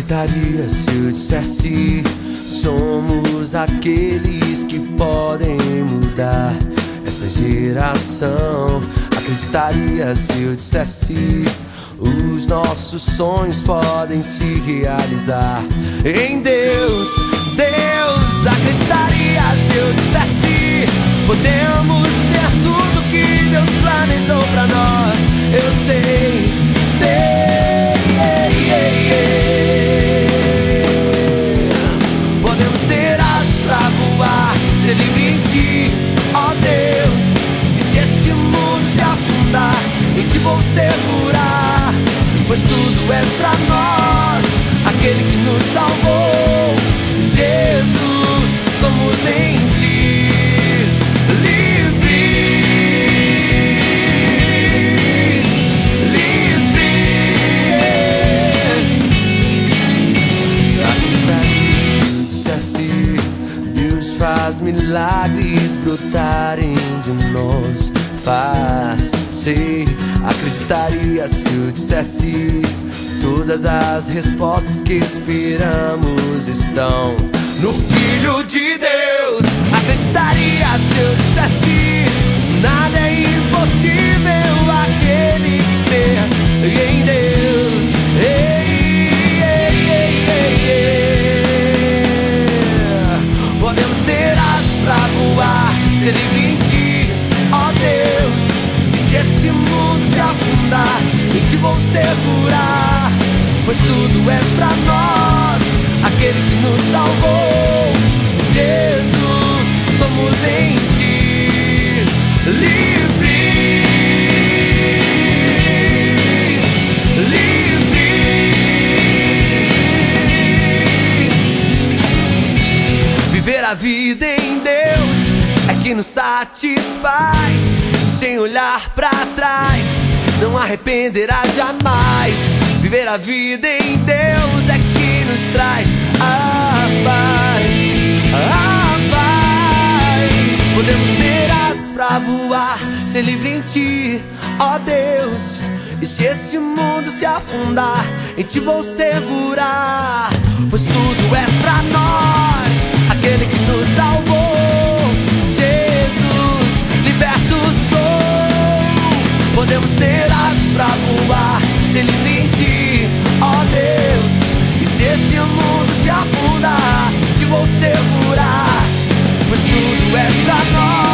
Acreditaria se eu dissesse: somos aqueles que podem mudar essa geração? Acreditaria se eu dissesse: os nossos sonhos podem se realizar em Deus, Deus. Acreditaria se eu dissesse: podemos ser tudo que Deus planejou pra nós. Eu sei, podemos ter asas pra voar, ser livre em Ti, ó Deus. E se esse mundo se afundar, em Ti vou segurar, pois tudo és pra nós, aquele que nos salvou. Jesus, somos em Ti faz milagres brotarem de nós. Faz, sei. Acreditaria se eu dissesse: todas as respostas que esperamos estão no Filho de Deus. Acreditaria se eu dissesse: nada é impossível aquele que crê em Deus. Podemos ter asas pra voar, ser livre em Ti, ó Deus. E se esse mundo se afundar, em Ti vou segurar, pois tudo és pra nós, aquele que nos salvou. Jesus, somos em Ti livres, livres. Viver a vida em Deus é que nos satisfaz, sem olhar pra trás, não arrependerá jamais. Viver a vida em Deus é que nos traz a paz, a paz. Podemos ter asas pra voar, ser livre em Ti, ó Deus. E se esse mundo se afundar, em Ti vou segurar, pois tudo és pra nós, aquele que nos salvou. Jesus, liberto sou. Podemos ter asas pra voar, ser livre em Ti, ó Deus. E se esse mundo se afundar, Te vou segurar, pois tudo és pra nós,